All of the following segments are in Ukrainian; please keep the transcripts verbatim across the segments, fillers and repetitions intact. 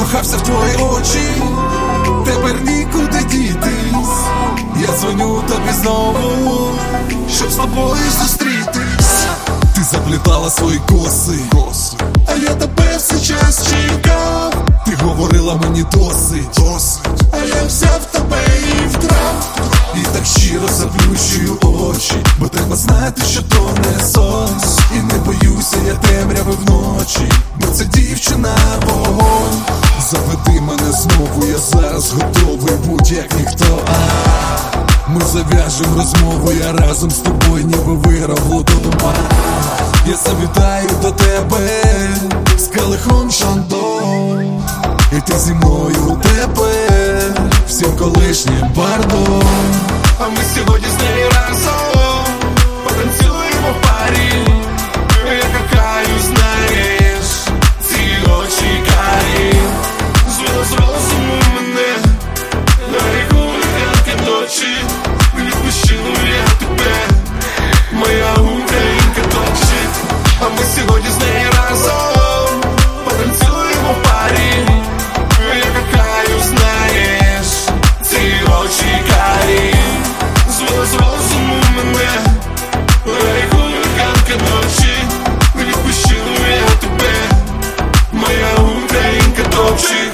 закохався в твої очі, тепер нікуди дітись. Я дзвоню тобі знову, щоб з тобою зустрітись. Ти заплітала свої коси, а я тебе все час чекав. Ти говорила мені досить, досить, а я взяв тебе і втрав. І так щиро заплющую очі, бо треба знати, що то не сон. І не боюся я темряви вночі, бо це дівчина вогонь. Заведи мене знову, я зараз готовий, будь-як ніхто. Ми зав'яжем розмову, я разом з тобою ніби виграв лото дома. Я завітаю до тебе з калихом шандон, і ти зі мною тепер всім колишнім бардом. А ми сьогодні з нею разом потанцюємо в парі. Я кохаю, знаєш, ці очі карі. Звела з розуму мене на регулярки ночі. Не відпущу я тебе, моя українка дочі. А ми сьогодні з нею разом потанцюємо в парі. Я кохаю, знаєш, ці очі карі. Звела з розуму мене на регулярки ночі. Не відпущу я тебе, моя українка дочі.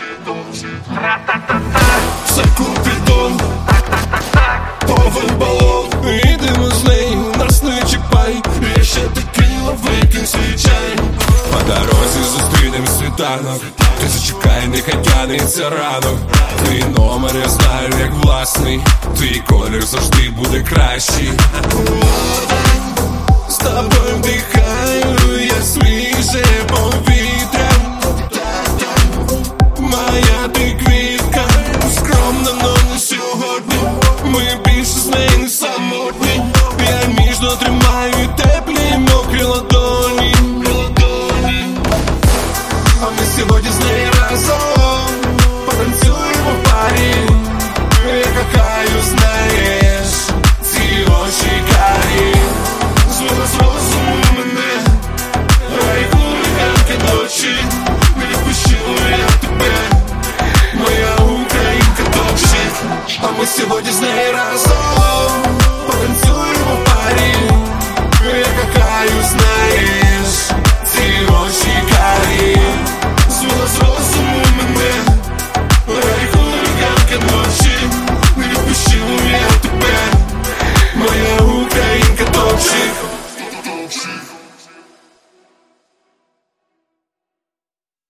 Все купідон, повен балон. Ідемо з нею, нас не чіпай. Я ще текіла, викинь свій чай. По дорозі зустрінем світанок. Ти зачекай, нехай тянеться ранок. Твій номер я знаю як власний. Твій колір завжди буде кращий. З тобою вдихаю я свіже повітря. Моя ти квітка, скромна, но не сьогодні. Ми більше з нею не самотні. Я ніжно тримаю теплі мокрі ладоні. А ми сьогодні з нею разом потанцюємо в парі. Я кохаю, знаєш, ці очі карі. Звела з розуму мене на регулярки ночі. Не відпущу я тебе, моя українка дочі. А ми сьогодні з нею разом